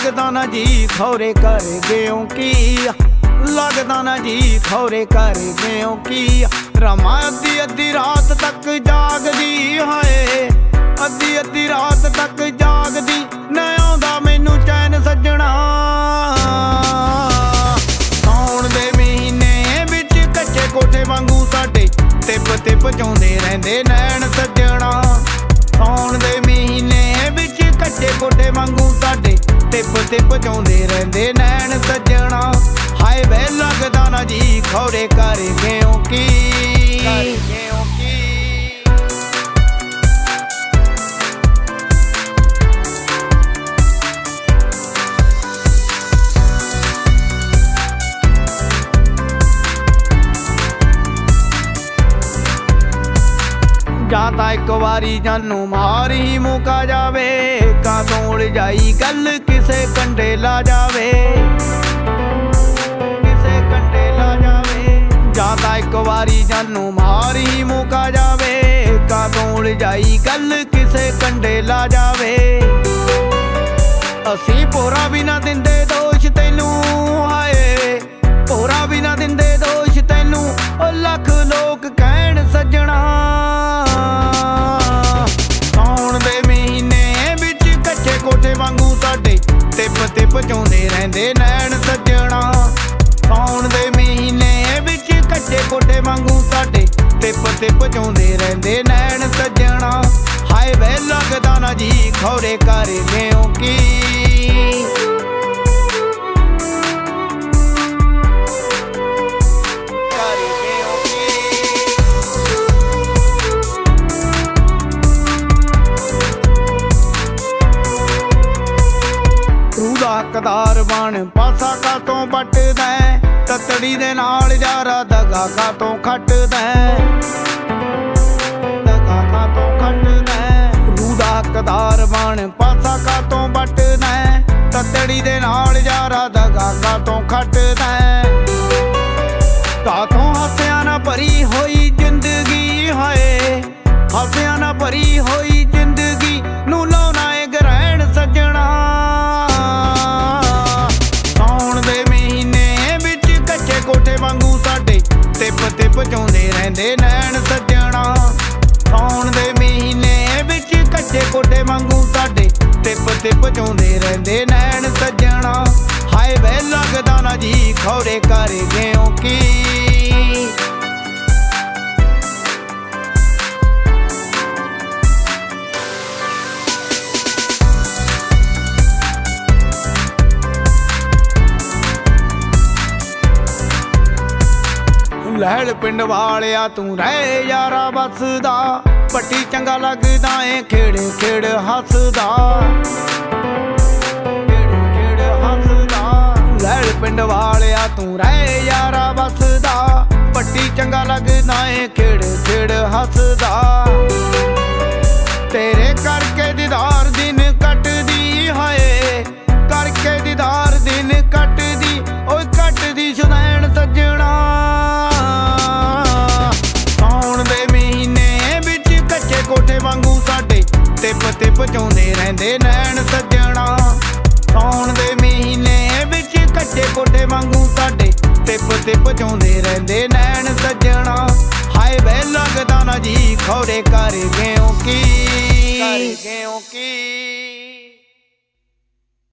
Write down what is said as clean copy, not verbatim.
लगदा ना जी खौरे कर गयो की, लगदा ना जी खौरे कर गयो की। रमा अद्धी अद्धी रात तक जागदी है, अद्धी अद्धी रात तक जागदी, न आउंदा मैनू चैन सज्जणा। साउण दे महीने विच कच्चे कोठे वांगू साडे तिप तिप चाउंदे रहिंदे नैन सज्जणा। साउण दे महीने विच कच्चे कोठे वांगू साडे तिप तिप चाउंदे रहिंदे नैन सज्जणा। हाय वे लगदा ना जी खौरे कर गयो की। जाता एक वारी जानू मार ही मुका जावे, कातों उड़ जाई गल किसे कंडे ला जावे, किसे कंडे ला जावे। जाता एक वारी जानू मार ही मुका जावे, कातों उड़ जाई गल किसे कंडे ला जावे। असी पोरा भी ना दिंदे दोष तैनू, हाय पोरा भी ना दिंदे दोष तैनू, ओ लख लोग कहण सज्जणा। कोठे वांगू साडे तिप तिप चाउंदे रहिंदे नैन सज्जणा। साउण दे महीने विच कच्चे कोठे वांगू साडे तिप तिप चाउंदे रहिंदे नैन सज्जणा। हाय वे लगदा ना जी खौरे कर गयो की। हकदार बन पासा कातों पटदा, ततड़ी दे नाल यारा दगा कातों खटदा, दगा कातों खटदा। रूह दा हकदार बन पासा कातों पटदा, ततड़ी दे नाल यारा दगा कातों खटदा। कातों हसिया ना भरी होई जिंदगी है, हसिया ना भरी होई जिंदगी नू लाउना ए ग्रहण सज्जणा। कोठे वांगू साडे तिप तिप चाउंदे रहिंदे नैन सज्जणा। साउण दे महीने विच कच्चे कोठे वांगू साडे तिप तिप चाउंदे रहिंदे नैन सज्जणा। हाय वे लगदा ना जी खौरे कर गयो की। लैड़ पिंड वालिया तू रह यारा बसदा, पट्टी चंगा लगदा ए खेड़ खेड़ हसदा, खेड़ खेड़ हसदा। लैड़ पिंड वालिया तू रह यारा बसदा, पट्टी चंगा लगदा ए खेड़ खेड़ हसदा। तेरे करके दीदार दिन कटदी है, करके दीदार दिन कटदी, ओए कटदी सुनैन सज्जणा। कोठे वांगू साडे तिप तिप चाउंदे रहिंदे नैन सज्जणा। साउण दे महीने विच कच्चे कोठे वांगू साडे तिप तिप चाउंदे रहिंदे नैन सज्जणा। हाय वे लगदा ना जी खौरे कर गयो की।